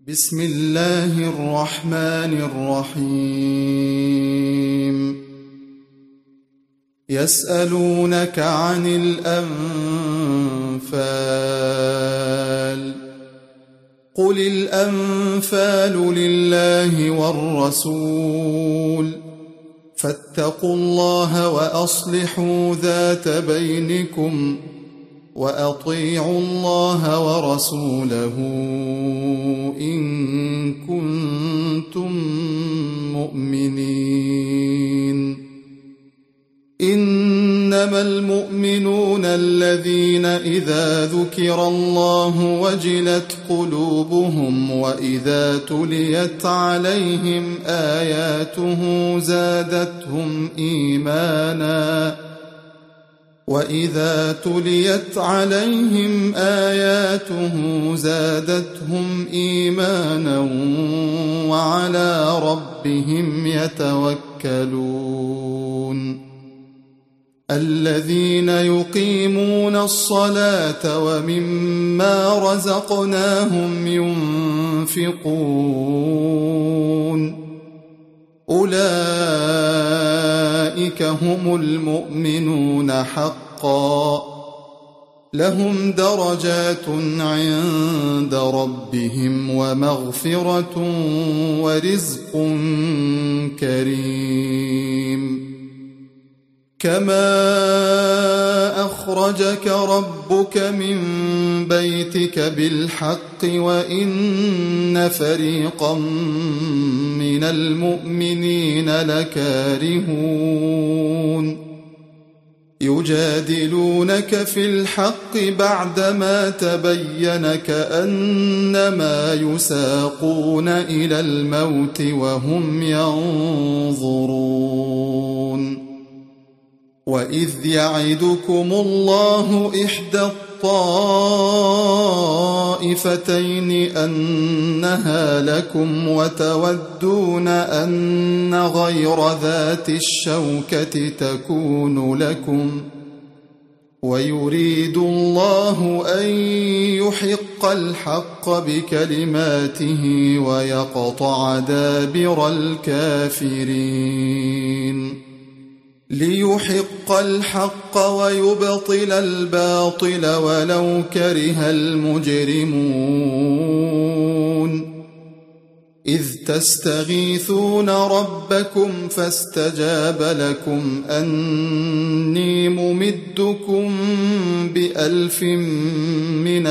بسم الله الرحمن الرحيم يسألونك عن الأنفال قل الأنفال لله والرسول فاتقوا الله وأصلحوا ذات بينكم وأطيعوا الله ورسوله إن كنتم مؤمنين إنما المؤمنون الذين إذا ذكر الله وجلت قلوبهم وإذا تليت عليهم آياته زادتهم إيمانا وعلى ربهم يتوكلون الذين يقيمون الصلاة ومما رزقناهم ينفقون أولئك هم المؤمنون حقا لهم درجات عند ربهم ومغفرة ورزق كريم كما أخرجك ربك من بيتك بالحق وإن فريقا من المؤمنين لكارهون يجادلونك في الحق بعدما تبين كأنما يساقون إلى الموت وهم ينظرون وإذ يعدكم الله إحدى الطائفتين أنها لكم وتودون أن غير ذات الشوكة تكون لكم ويريد الله أن يحق الحق بكلماته ويقطع دابر الكافرين ليحق الحق ويبطل الباطل ولو كره المجرمون إذ تستغيثون ربكم فاستجاب لكم أني ممدكم ب1000 من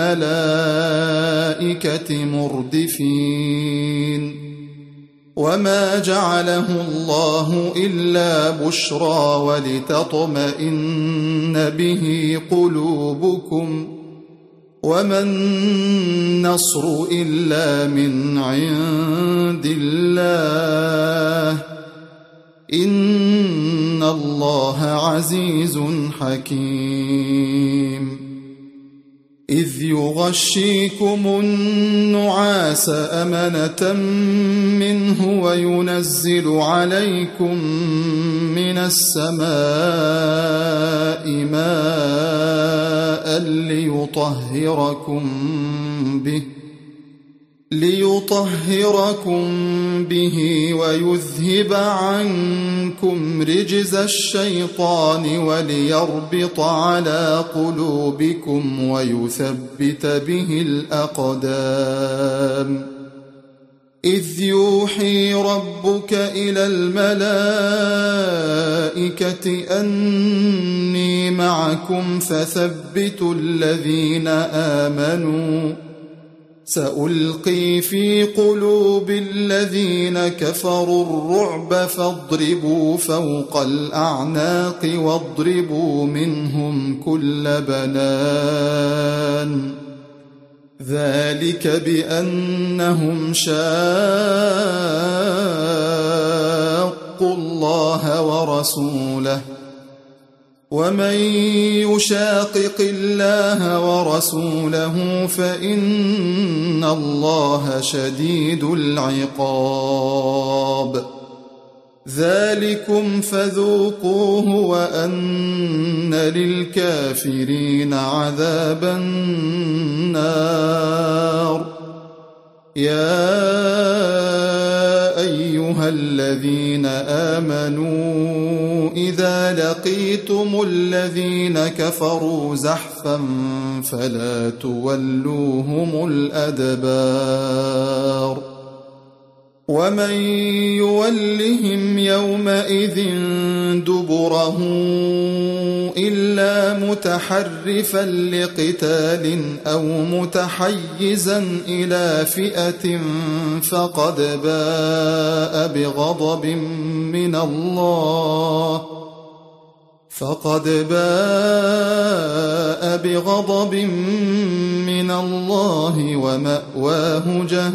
الملائكة مردفين وما جعله الله إلا بشرى ولتطمئن به قلوبكم وما النصر إلا من عند الله إن الله عزيز حكيم إذ يغشيكم النعاس أمنة منه وينزل عليكم من السماء ماء ليطهركم به ويذهب عنكم رجز الشيطان وليربط على قلوبكم ويثبت به الأقدام إذ يوحي ربك إلى الملائكة أني معكم فثبتوا الذين آمنوا سألقي في قلوب الذين كفروا الرعب فاضربوا فوق الأعناق واضربوا منهم كل بنان ذلك بأنهم شاقوا الله ورسوله ومن يشاقق الله ورسوله فإن الله شديد العقاب ذلكم فذوقوه وأن للكافرين عذاب النار يا أيها الذين آمنوا إذا لقيتم الذين كفروا زحفا فلا تولوهم الأدبار ومن يولهم يومئذ دبره إلا متحرفا لقتال أو متحيزا إلى فئة فقد باء بغضب من الله ومأواه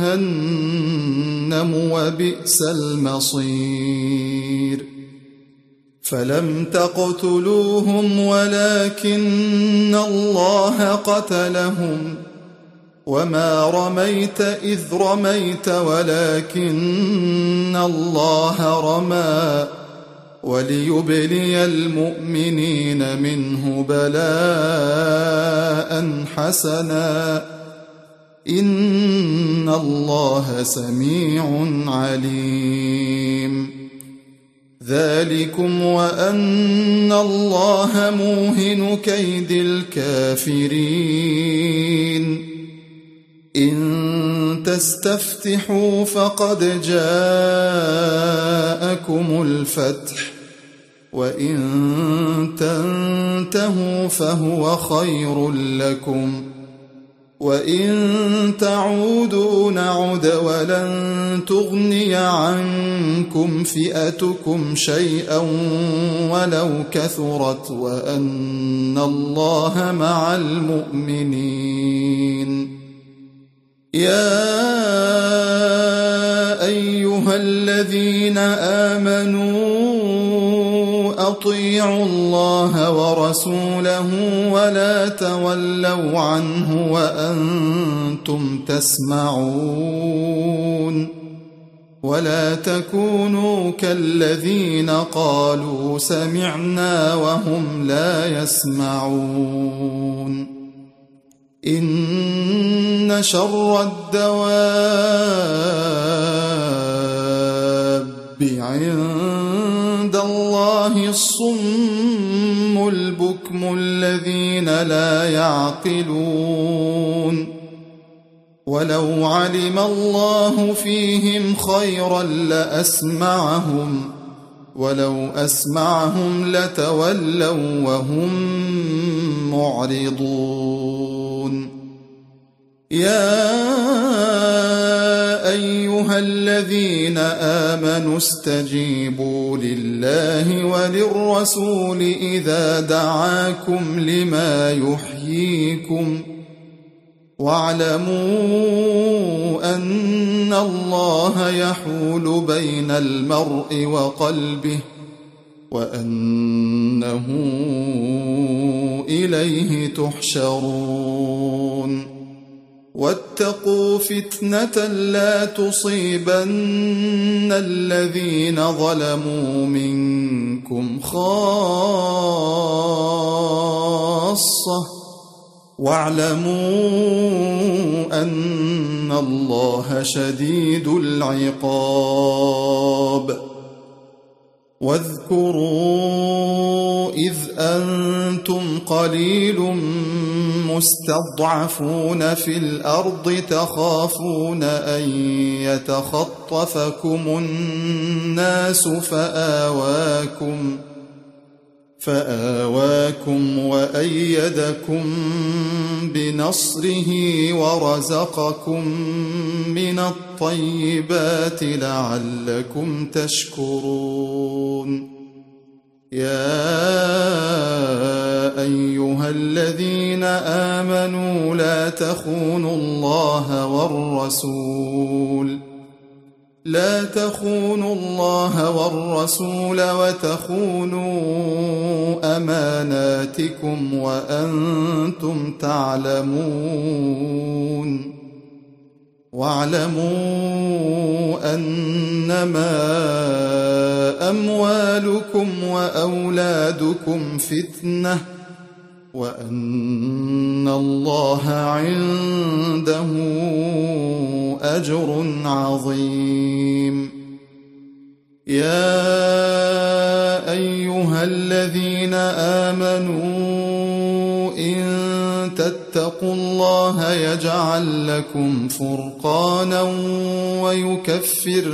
جهنم وبئس المصير فلم تقتلوهم ولكن الله قتلهم وما رميت إذ رميت ولكن الله رمى وليبلي المؤمنين منه بلاء حسنا إن الله سميع عليم ذلكم وأن الله موهن كيد الكافرين إن تستفتحوا فقد جاءكم الفتح وإن تنتهوا فهو خير لكم وإن تعودوا نعد ولن تغني عنكم فئتكم شيئا ولو كثرت وأن الله مع المؤمنين يا أيها الذين آمنوا أطيعوا الله ورسوله ولا تولوا عنه وأنتم تسمعون ولا تكونوا كالذين قالوا سمعنا وهم لا يسمعون إن شر الدواب عند الله الصم البكم الذين لا يعقلون ولو علم الله فيهم خيرا لأسمعهم ولو أسمعهم لتولوا وهم معرضون يا أيها الذين آمنوا استجيبوا لله وللرسول إذا دعاكم لما يحييكم واعلموا أن الله يحول بين المرء وقلبه وأنه إليه تحشرون واتقوا فتنة لا تصيبن الذين ظلموا منكم خاصة واعلموا أن الله شديد العقاب واذكروا إذ أنتم قليل مستضعفون في الأرض تخافون أن يتخطفكم الناس فآواكم وأيدكم بنصره ورزقكم من الطيبات لعلكم تشكرون يا أيها الذين آمنوا لا تخونوا الله والرسول وتخونوا أماناتكم وأنتم تعلمون واعلموا أنما أموالكم وأولادكم فتنة وأن الله عنده أجر عظيم. يا أيها الذين آمنوا إن تتقوا الله يجعل لكم فرقانا ويكفر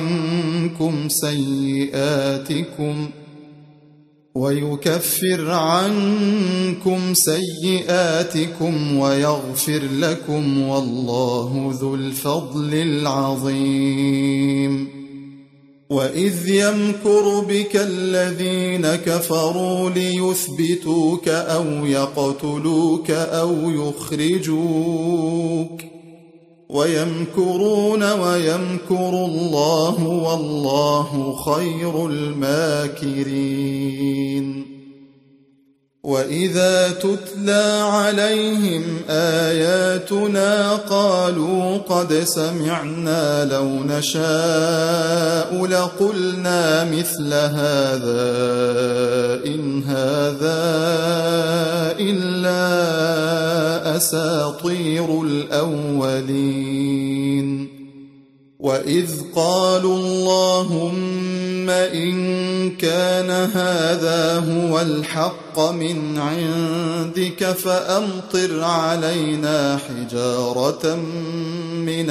عنكم سيئاتكم ويغفر لكم والله ذو الفضل العظيم. وإذ يمكر بك الذين كفروا ليثبتوك أو يقتلوك أو يخرجوك ويمكرون ويمكر الله والله خير الماكرين. وإذا تتلى عليهم آياتنا قالوا قد سمعنا لو نشاء لقلنا مثل هذا إن هذا إلا أساطير الأولين. وإذ قالوا اللهم إن كان هذا هو الحق من عندك فأمطر علينا حجارة من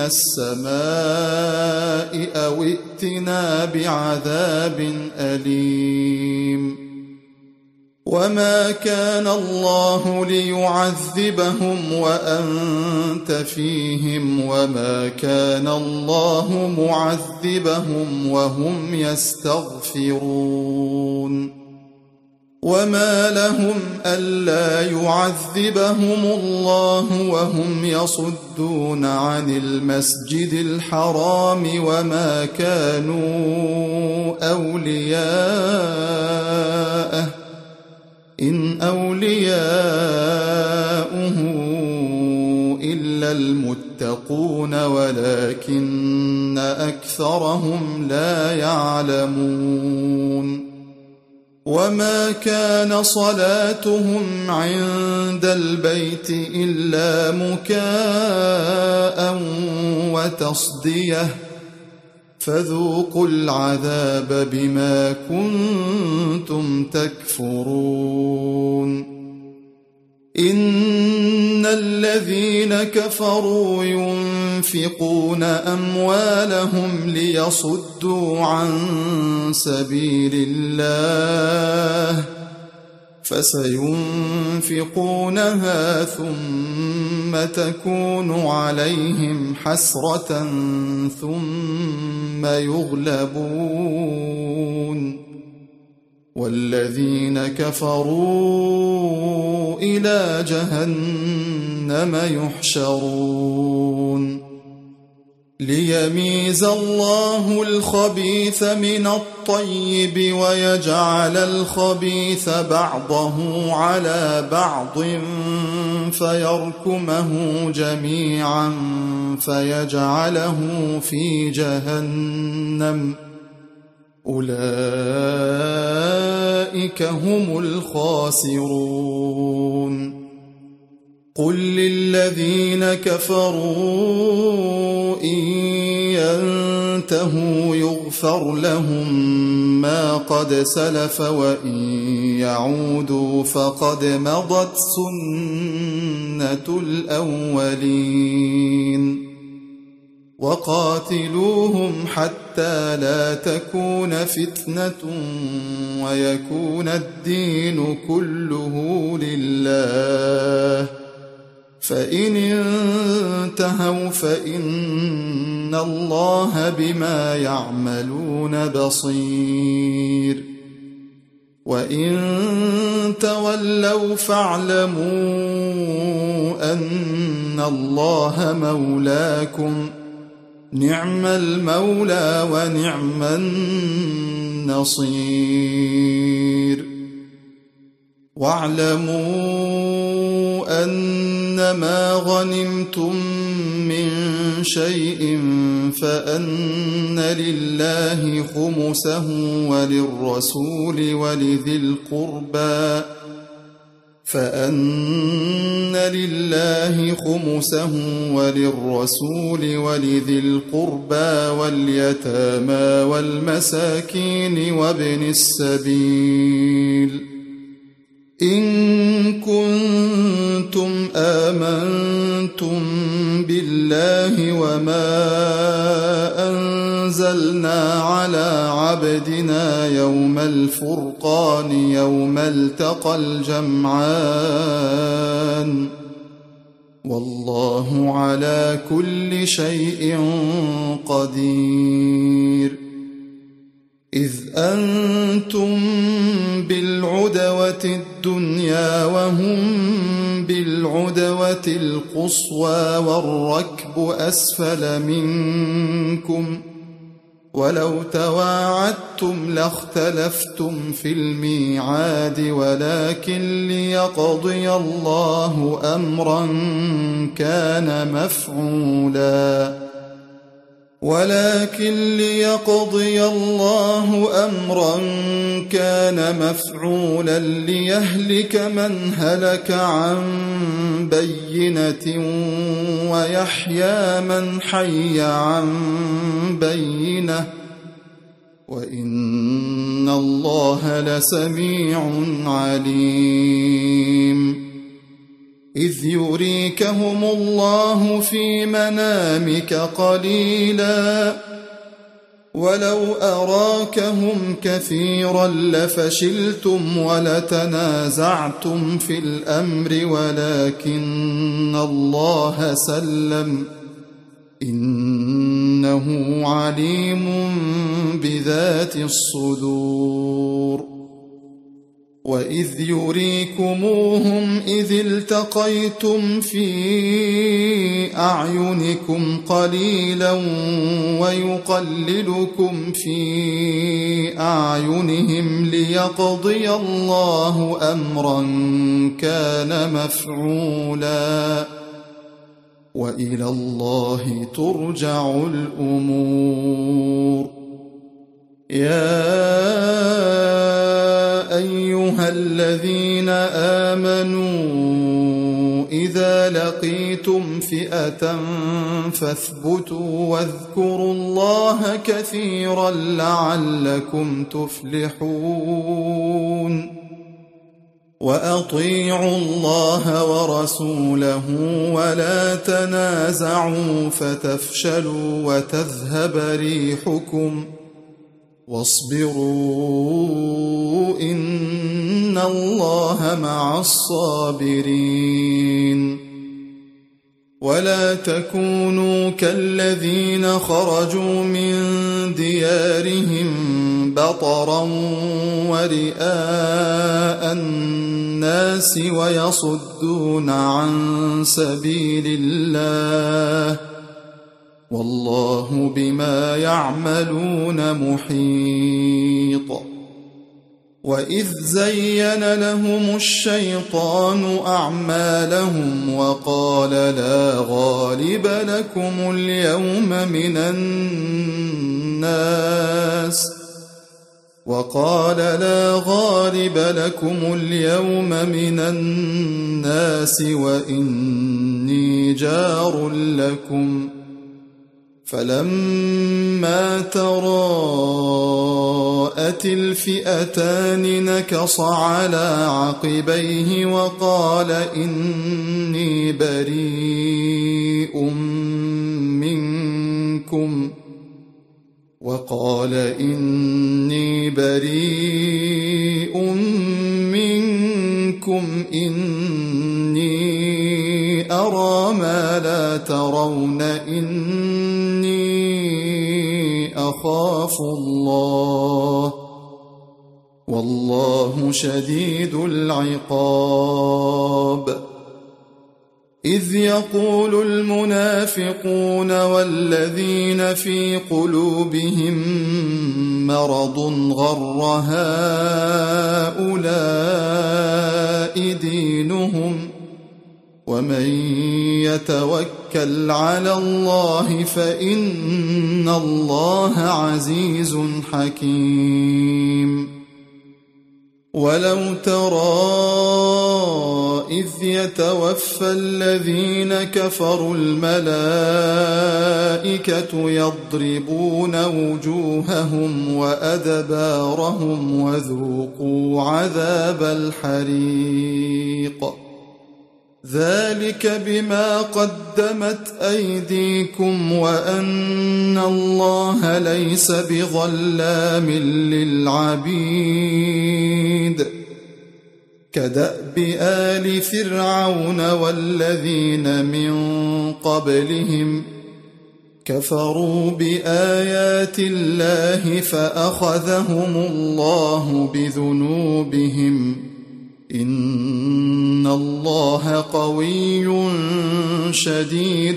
السماء أو ائتنا بعذاب أليم. وما كان الله ليعذبهم وأنت فيهم وما كان الله معذبهم وهم يستغفرون. وما لهم ألا يعذبهم الله وهم يصدون عن المسجد الحرام وما كانوا أولياءه إن أولياؤه إلا المتقون ولكن أكثرهم لا يعلمون. وما كان صلاتهم عند البيت إلا مكاء وتصدية فذوقوا العذاب بما كنتم تكفرون. إن الذين كفروا ينفقون أموالهم ليصدوا عن سبيل الله فسينفقونها ثم تكون عليهم حسرة ثم يغلبون والذين كفروا إلى جهنم يحشرون. ليميز الله الخبيث من الطيب ويجعل الخبيث بعضه على بعض فيركمه جميعا فيجعله في جهنم أولئك هم الخاسرون. قل للذين كفروا إن ينتهوا يغفر لهم ما قد سلف وإن يعودوا فقد مضت سنة الأولين. وقاتلوهم حتى لا تكون فتنة ويكون الدين كله لله فإن انتهوا فإن الله بما يعملون بصير. وإن تولوا فاعلموا أن الله مولاكم نعم المولى ونعم النصير. واعلموا أنما غنمتم من شيء فأن لله خمسه وللرسول ولذي القربى فأن لله خمسه وللرسول ولذي القربى واليتامى والمساكين وابن السبيل إن كنتم آمنتم بالله وما أنزلنا على عبدنا يوم الفرقان يوم التقى الجمعان والله على كل شيء قدير إذ أنتم بالعدوة الدنيا وهم بالعدوة القصوى والركب أسفل منكم ولو تواعدتم لاختلفتم في الميعاد ولكن ليقضي الله أمرا كان مفعولا ليهلك من هلك عن بينة ويحيى من حي عن بينة وإن الله لسميع عليم إذ يريكهم الله في منامك قليلا ولو أراكهم كثيرا لفشلتم ولتنازعتم في الأمر ولكن الله سلم إنه عليم بذات الصدور وإذ يريكموهم إذ التقيتم في أعينكم قليلا ويقللكم في أعينهم ليقضي الله أمرا كان مفعولا وإلى الله ترجع الأمور يا أيها الذين آمنوا إذا لقيتم فئة فاثبتوا واذكروا الله كثيرا لعلكم تفلحون وأطيعوا الله ورسوله ولا تنازعوا فتفشلوا وتذهب ريحكم واصبروا إن الله مع الصابرين ولا تكونوا كالذين خرجوا من ديارهم بطرا ورئاء الناس ويصدون عن سبيل الله والله بما يعملون محيط وإذ زين لهم الشيطان أعمالهم وقال لا غالب لكم اليوم من الناس وإني جار لكم فلما تراءت الفئتان نكص على عقبيه وقال إني بريء منكم إني أرى ما لا ترون إني أخاف الله والله شديد العقاب إذ يقول المنافقون والذين في قلوبهم مرض غر هؤلاء دينهم ومن يتوكل على الله فإن الله عزيز حكيم ولو ترى إذ يتوفى الذين كفروا الملائكة يضربون وجوههم وأدبارهم وذوقوا عذاب الحريق ذلك بما قدمت أيديكم وأن الله ليس بظلام للعبيد كدأب آل فرعون والذين من قبلهم كفروا بآيات الله فأخذهم الله بذنوبهم إن الله قوي شديد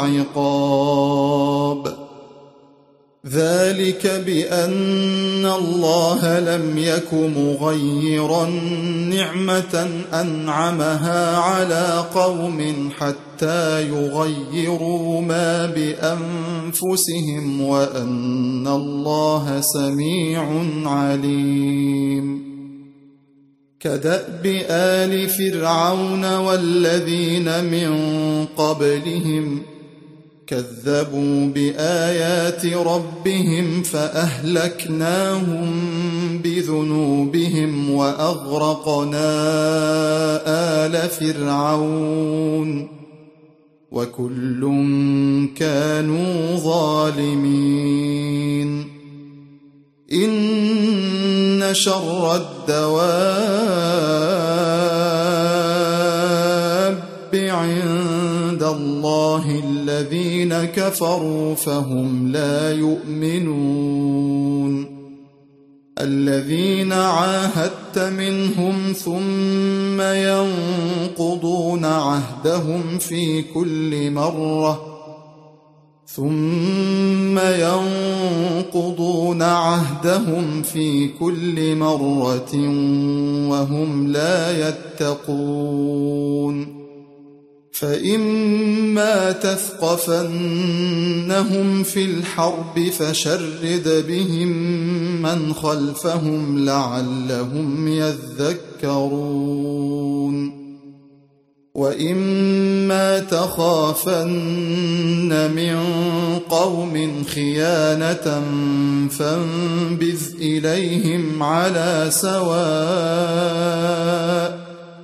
العقاب ذلك بأن الله لم يك مغيرا نعمة أنعمها على قوم حتى يغيروا ما بأنفسهم وأن الله سميع عليم كدأب آل فرعون والذين من قبلهم كذبوا بآيات ربهم فأهلكناهم بذنوبهم وأغرقنا آل فرعون وكل كانوا ظالمين إن شر الدواب عند الله الذين كفروا فهم لا يؤمنون الذين عاهدت منهم ثم ينقضون عهدهم في كل مرة وهم لا يتقون فإما تثقفنهم في الحرب فشرد بهم من خلفهم لعلهم يذكرون وإما تخافن من قوم خيانة فانبذ إليهم على سواء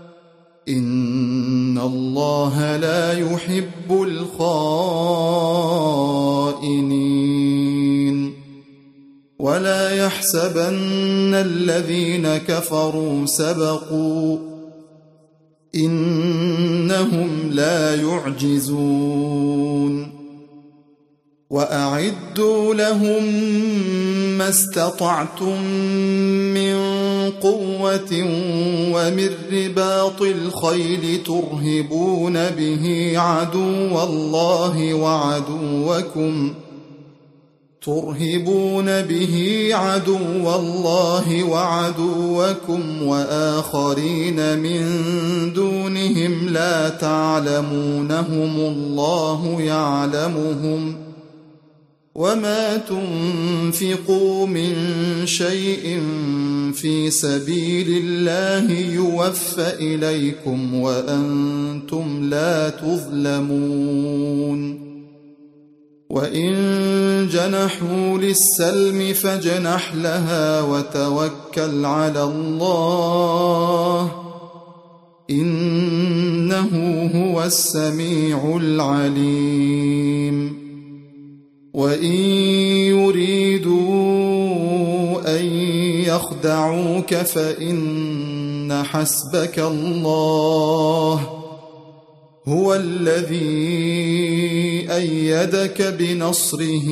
إن الله لا يحب الخائنين ولا يحسبن الذين كفروا سبقوا إنهم لا يعجزون وأعدوا لهم ما استطعتم من قوة ومن رباط الخيل ترهبون به عدو الله وعدوكم وآخرين من دونهم لا تعلمونهم الله يعلمهم وما تنفقوا من شيء في سبيل الله يوفى إليكم وأنتم لا تظلمون وإن جنحوا للسلم فاجنح لها وتوكل على الله إنه هو السميع العليم وإن يريدوا أن يخدعوك فإن حسبك الله هو الذي أيدك بنصره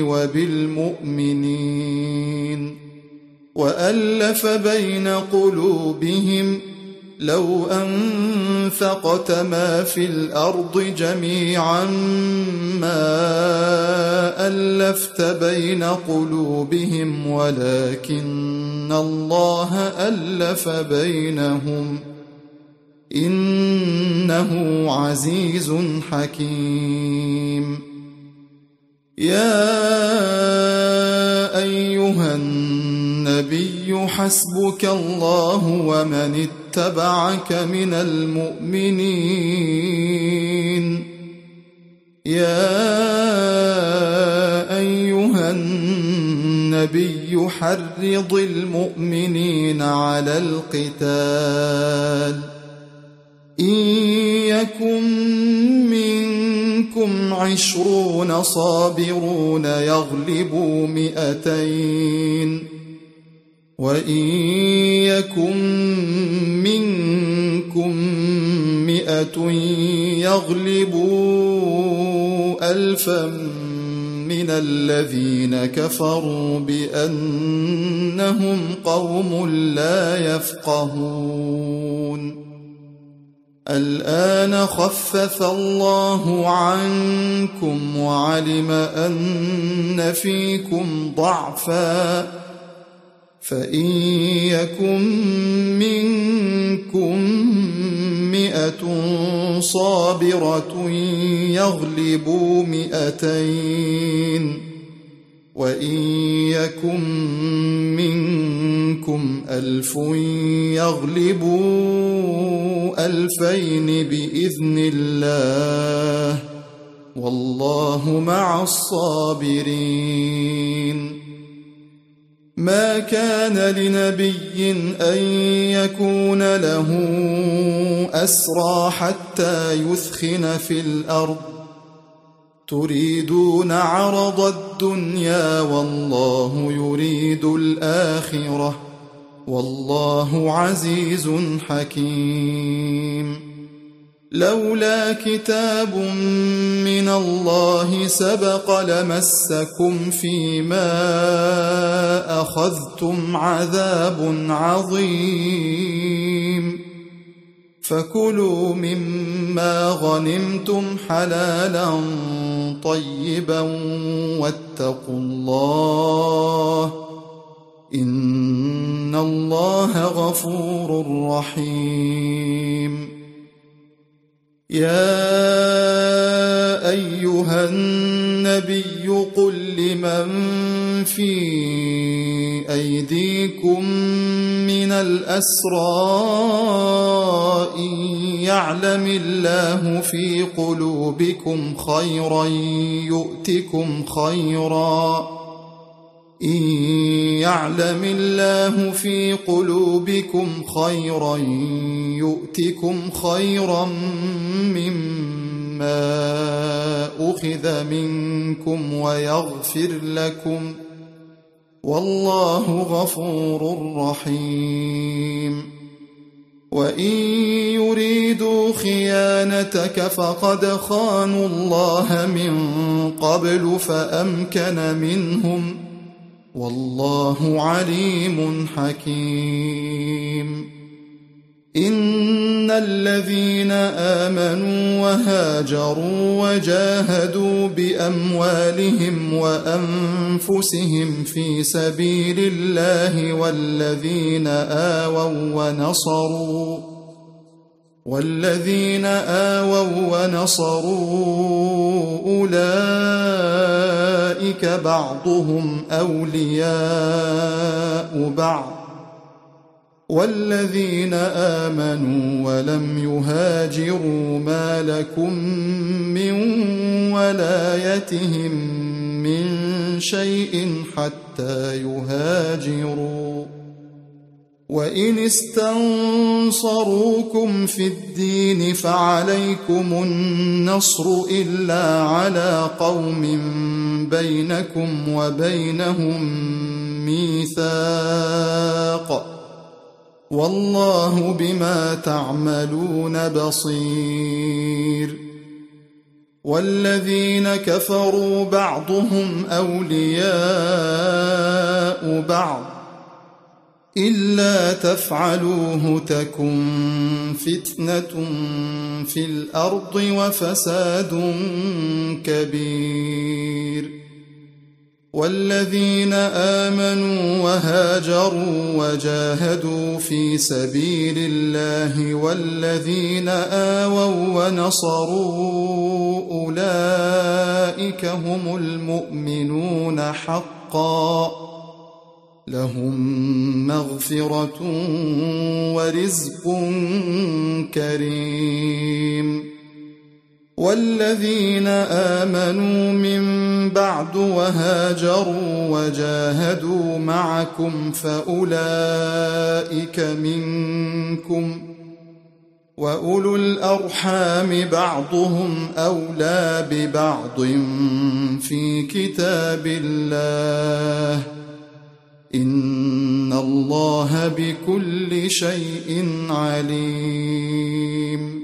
وبالمؤمنين وألف بين قلوبهم لو أنفقت ما في الأرض جميعا ما ألفت بين قلوبهم ولكن الله ألف بينهم إنه عزيز حكيم يا أيها الناس النبي حسبك الله ومن اتبعك من المؤمنين يا أيها النبي حرض المؤمنين على القتال إن يكن منكم 20 صابرون يغلبوا 200 وإن يكن منكم 100 يغلبوا 1000 من الذين كفروا بأنهم قوم لا يفقهون الآن خفف الله عنكم وعلم أن فيكم ضعفا فإن يكن منكم 100 صابرة يغلبوا 200 وإن يكن منكم 1000 يغلبوا 2000 بإذن الله والله مع الصابرين ما كان لنبي أن يكون له أسرى حتى يثخن في الأرض تريدون عرض الدنيا والله يريد الآخرة والله عزيز حكيم لولا كتاب من الله سبق لمسكم فيما أخذتم عذاب عظيم فكلوا مما غنمتم حلالا طيبا واتقوا الله إن الله غفور رحيم يا أيها النبي قل لمن في أيديكم من الأسرى إن يعلم الله في قلوبكم خيرا يؤتكم خيرا إن يعلم الله في قلوبكم خيرا يؤتكم خيرا مما أخذ منكم ويغفر لكم والله غفور رحيم وإن يريدوا خيانتك فقد خانوا الله من قبل فأمكن منهم والله عليم حكيم إن الذين آمنوا وهاجروا وجاهدوا بأموالهم وأنفسهم في سبيل الله والذين آووا ونصروا أولئك بعضهم أولياء بعض والذين آمنوا ولم يهاجروا ما لكم من ولايتهم من شيء حتى يهاجروا وإن استنصروكم في الدين فعليكم النصر إلا على قوم بينكم وبينهم ميثاق والله بما تعملون بصير والذين كفروا بعضهم أولياء بعض إلا تفعلوه تكن فتنة في الأرض وفساد كبير والذين آمنوا وهاجروا وجاهدوا في سبيل الله والذين آووا ونصروا أولئك هم المؤمنون حقا لهم مغفرة ورزق كريم. والذين آمنوا من بعد وهاجروا وجاهدوا معكم فأولئك منكم، وأولو الأرحام بعضهم أولى ببعض في كتاب الله، إن الله بكل شيء عليم.